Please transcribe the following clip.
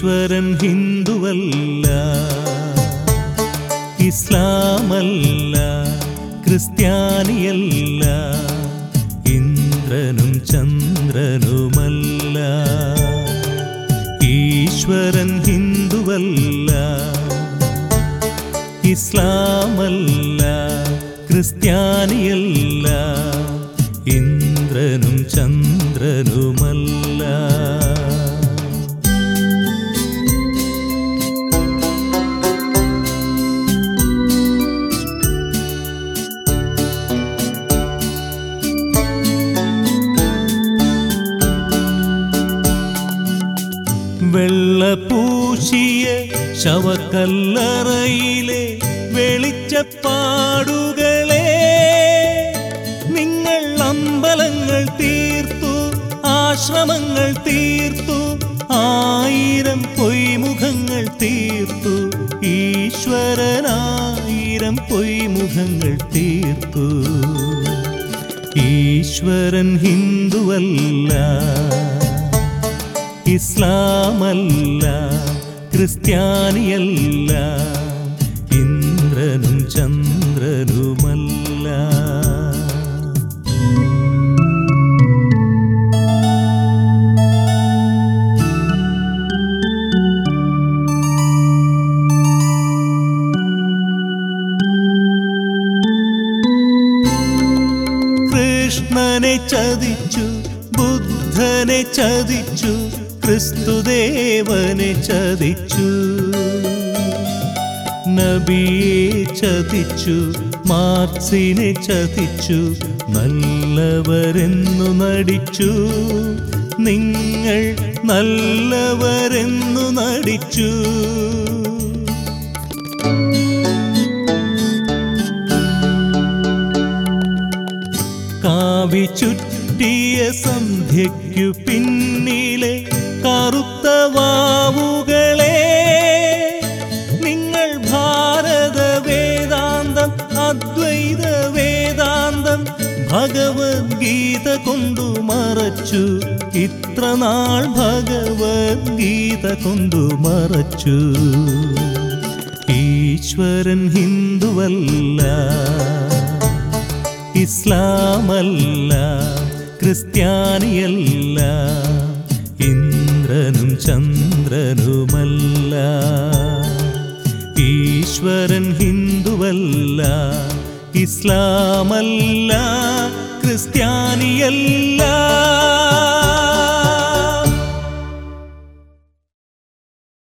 ഈശ്വരൻ ഹിന്ദുവല്ല, ഇസ്ലാമല്ല, ക്രിസ്ത്യാനിയല്ല, ഇന്ദ്രനും ചന്ദ്രനുമല്ല. ഈശ്വരൻ ഹിന്ദുവല്ല, ഇസ്ലാമല്ല, ക്രിസ്ത്യാനിയല്ല, ഇന്ദ്രനും ചന്ദ്രനുമല്ല. വെള്ളപൂശിയ ശവക്കല്ലറയിലെ വെളിച്ചപ്പാടുകളെ നിങ്ങൾ അമ്പലങ്ങൾ തീർത്തു, ആശ്രമങ്ങൾ തീർത്തു, 1000 പൊയ്മുഖങ്ങൾ തീർത്തു. ഈശ്വരനായിരം പൊയ്മുഖങ്ങൾ തീർത്തു. ഈശ്വരൻ ഹിന്ദുവല്ല, ഇസ്ലാമല്ല, ക്രിസ്ത്യാനിയല്ല, ഇന്ദ്രനും ചന്ദ്രനുമല്ല. കൃഷ്ണനെ ചതിച്ചു, ബുദ്ധനെ ചതിച്ചു, ക്രിസ്തുദേവനെ ചതിച്ചു. നബിയെ ചതിച്ചു, മാർക്സിനെ ചതിച്ചു, നല്ലവരെന്നു നടിച്ചു. നിങ്ങൾ നല്ലവരെന്നു നടിച്ചു. കാവി ചുറ്റിയ സന്ധ്യയ്ക്കു പിന്നിലെ കറുത്ത വാവുകളെ നിങ്ങൾ ഭാരത വേദാന്തം, അദ്വൈത വേദാന്തം, ഭഗവത്ഗീത കൊണ്ടു മറച്ചു. ഇത്രനാൾ ഭഗവത്ഗീത കൊണ്ടു മറച്ചു. ഈശ്വരൻ ഹിന്ദുവല്ല, ഇസ്ലാമല്ല, ക്രിസ്ത്യാനിയല്ല, ഇന്ദ്രനും ചന്ദ്രനുമല്ല. ഈശ്വരൻ ഹിന്ദുവല്ല, ഇസ്ലാമല്ല, ക്രിസ്ത്യാനിയല്ല.